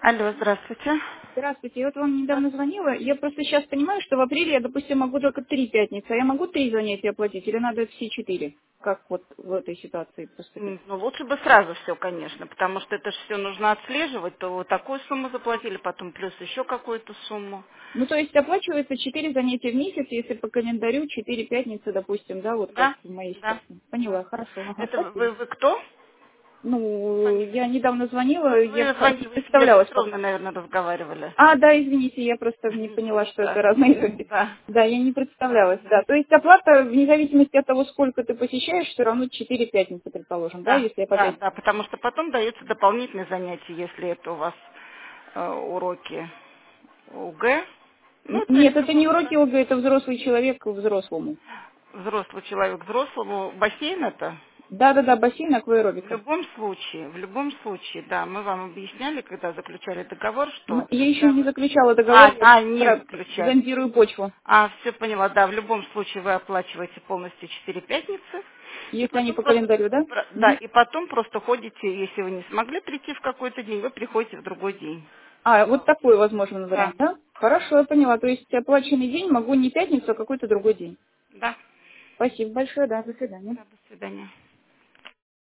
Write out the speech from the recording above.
Алло, здравствуйте. Здравствуйте. Я вот вам Да. недавно звонила. Я просто сейчас понимаю, что в апреле я, допустим, могу только 3 пятницы. А я могу 3 занятия оплатить или надо все 4? Как вот в этой ситуации поступить? Ну, лучше бы сразу все, конечно, потому что это же все нужно отслеживать. То вот такую сумму заплатили, потом плюс еще какую-то сумму. Ну, то есть оплачивается 4 занятия в месяц, если по календарю 4 пятницы, допустим, да, вот как Да? в моей Да. ситуации. Поняла, Да. хорошо. Ага, Это спасибо. вы кто? Ну, Фамилия. я недавно звонила, Вот я вы не звонили, вы с Еленой представлялась Петровной, пока. наверное, разговаривали. А, да, извините, я просто не поняла, что это Да. разные люди. Да. Да, я не представлялась, да. То есть оплата, вне зависимости от того, сколько ты посещаешь, все равно 4 пятницы, предположим, да, Да, если я по да, 5. да, потому что потом даются дополнительные занятия, если это у вас уроки ОГЭ. Ну, это Нет, это не любому, уроки да. ОГЭ, это взрослый человек взрослому. Взрослый человек взрослому. Бассейн это? Да-да-да, бассейн, В акваэробика. любом случае, да, мы вам объясняли, когда заключали договор, Но что я еще не да, заключала договор, я не про- заключали. зондирую почву. Все поняла, да, в любом случае вы оплачиваете полностью 4 пятницы, и Если они потом по просто, календарю, да? да, Мгм. и потом просто ходите, если вы не смогли прийти в какой-то день, вы приходите в другой день. А, вот такой возможен Да, вариант, да? Хорошо, я поняла. То есть оплаченный день могу не пятницу, а какой-то другой день. да, Спасибо большое, да, до свидания. да, до свидания.